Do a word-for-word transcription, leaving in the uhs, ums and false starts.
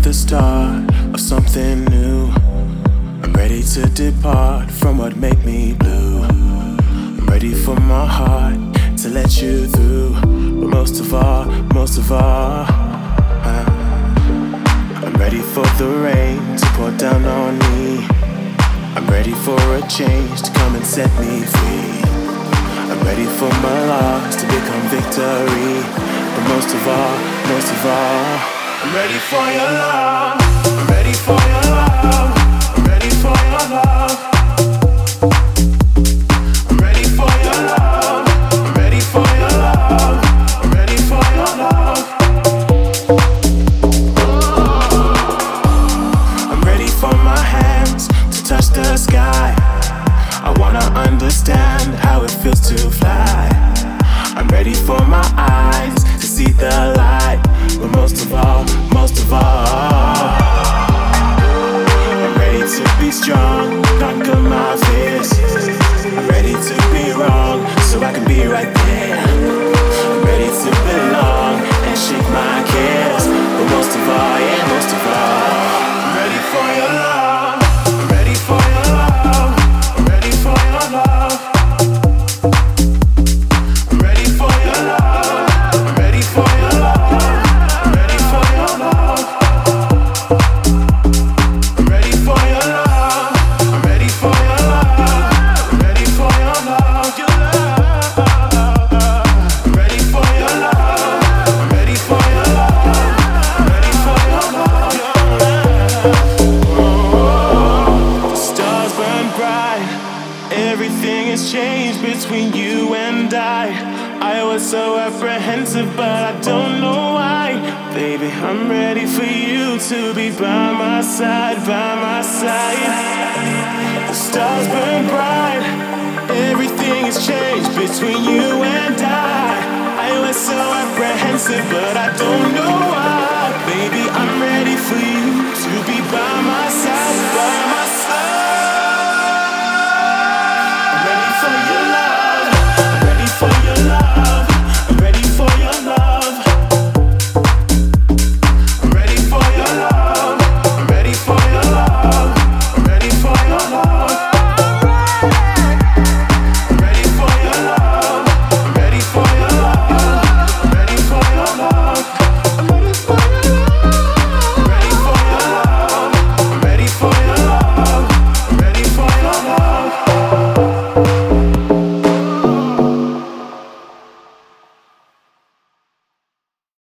the start of something new. I'm ready to depart from what made me blue. I'm ready for my heart to let you through. But most of all, most of all, uh, I'm ready for the rain to pour down on me. I'm ready for a change to come and set me free. I'm ready for my loss to become victory. But most of all, most of all, I'm ready for your love. I'm ready for your love. I'm ready for your love. I'm ready for your love. I'm ready for your love. I'm ready for your love. I'm ready for my hands to touch the sky. I wanna understand how it feels to fly. I'm ready for my eyes to see the light. But most of all, most of all, I'm ready to be strong, conquer my fears. I'm ready to be wrong, so I can be right there. I'm ready to belong and shake my cares. But most of all, yeah, most of all, I'm ready for your love. I'm ready for your love. I'm ready for your love. I'm ready for your love. I'm ready for your love. Everything has changed between you and I. I was so apprehensive, but I don't know why. Baby, I'm ready for you to be by my side, by my side. The stars burn bright. Everything has changed between you and I. I was so apprehensive, but I don't know